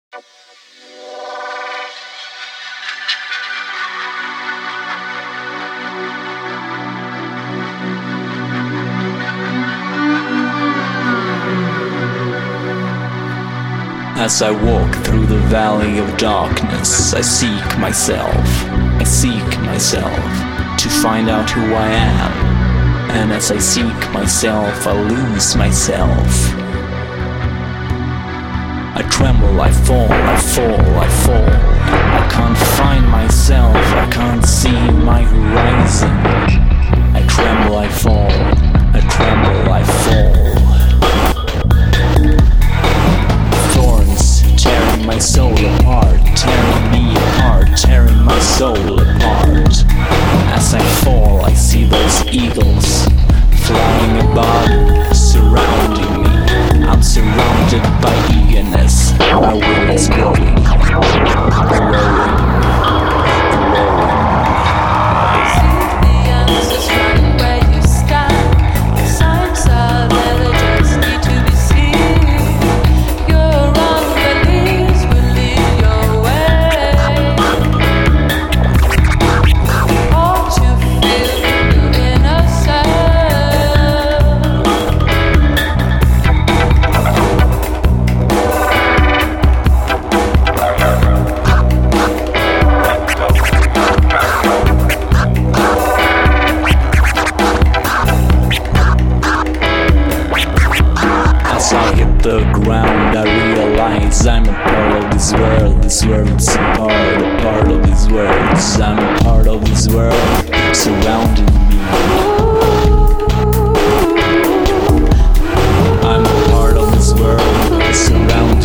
As I walk through the valley of darkness, I seek myself to find out who I am. And as I seek myself, I lose myself. I tremble, I fall. I can't find myself, I can't see my horizon. I tremble, I fall. Tearing my soul apart, tearing me apart, tearing my soul apart. As I fall, I see those eagles flying above, surrounding me. I'm surrounded by eagerness, my will is growing. The ground, I realize I'm a part of this world. This world's a part of these words. I'm a part of this world surrounding me. I'm a part of this world surrounding me.